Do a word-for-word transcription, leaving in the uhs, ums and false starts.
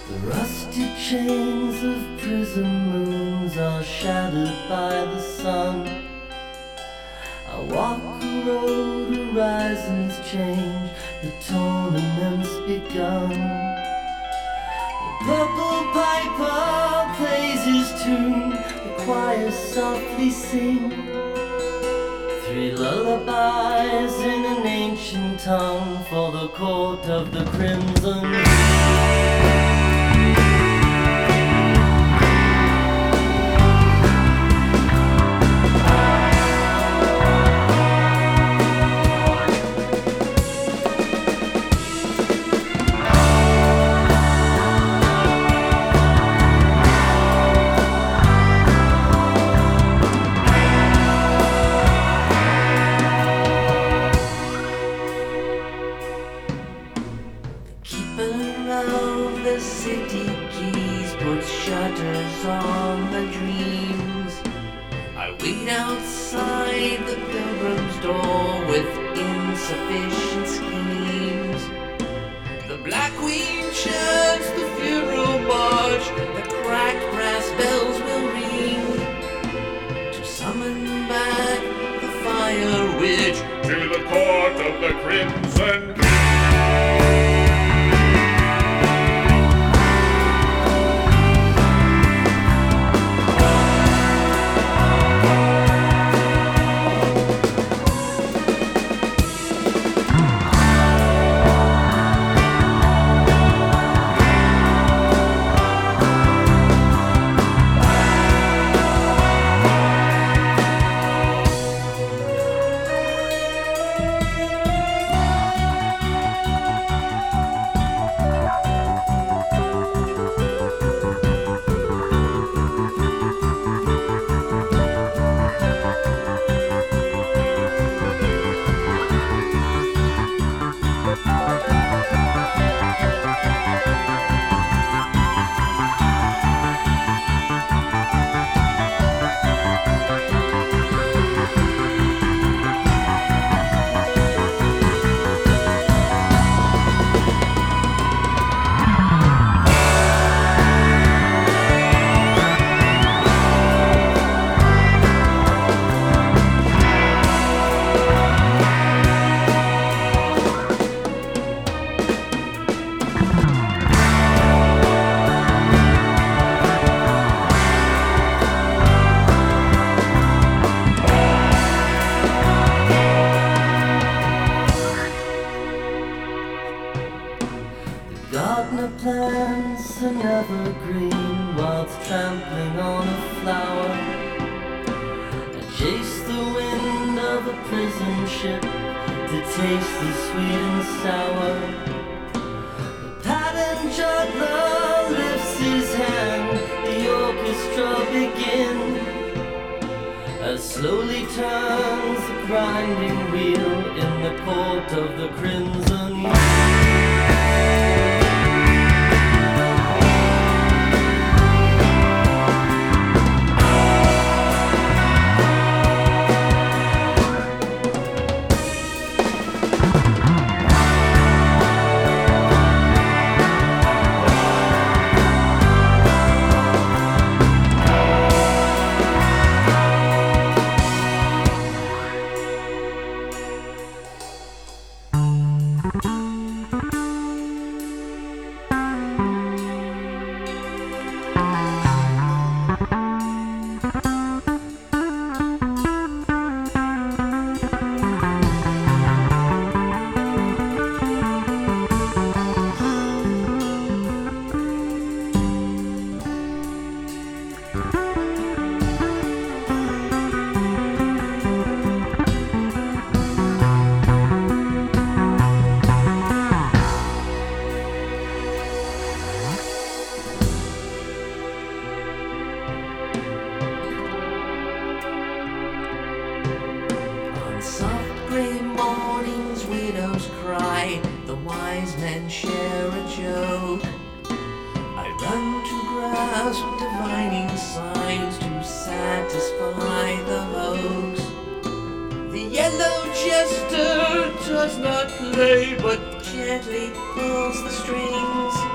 The rusted chains of prison moons are shattered by the sun. I walk a road, horizons change, the tournament's begun. The purple piper plays his tune, the choir softly sing three lullabies in an ancient tongue for the court of the crimson. The city keys put shutters on the dreams. I wait outside the pilgrim's door with insufficient schemes. The Black Queen chants the funeral march, the cracked brass bells will ring to summon back the fire witch to the court of the Crimson King. Gardener plants an evergreen whilst trampling on a flower. I chase the wind of a prison ship to taste the sweet and sour. The patterned juggler lifts his hand, the orchestra begins, as slowly turns the grinding wheel in the court of the Crimson. Soft grey mornings, widows cry, the wise men share a joke. I run to grasp divining signs to satisfy the hoax. The yellow jester does not play, but gently pulls the strings.